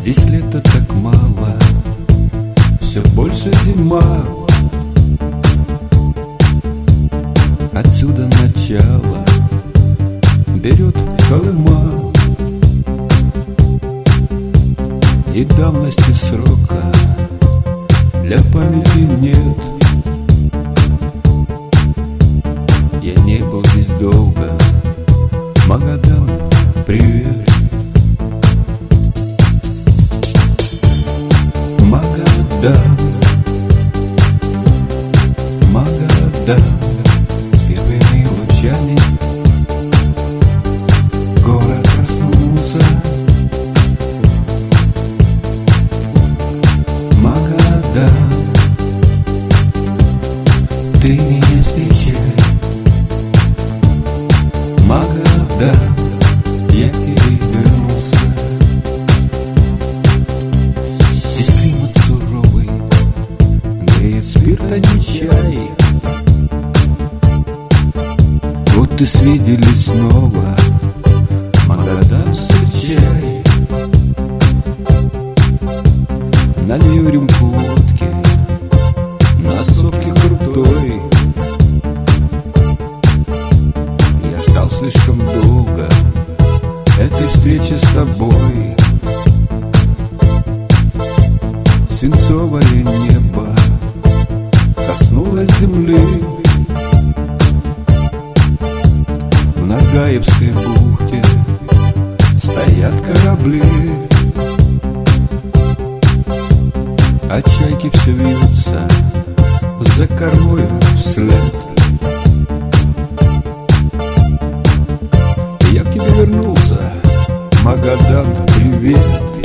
Здесь лето так мало, все больше зима. Отсюда начало берет Колыма, и давности срока для памяти нет. Я не был здесь долго. Магадан, привет. Магадан, Магадан, с первыми лучами город проснулся. Магадан, ты меня встречай. Магадан, я перевернулся. Здесь климат суровый, греет спирт, а не чай. Вот и свиделись снова, Магадан, встречай. Налью рюмку водки на сопке крутой. Я ждал слишком долго этой встречи с тобой. Свинцовое небо коснулось земли. В Нагаевской бухте стоят корабли, а чайки все вьются за кормою вслед. Я к тебе вернулся, Магадан, привет.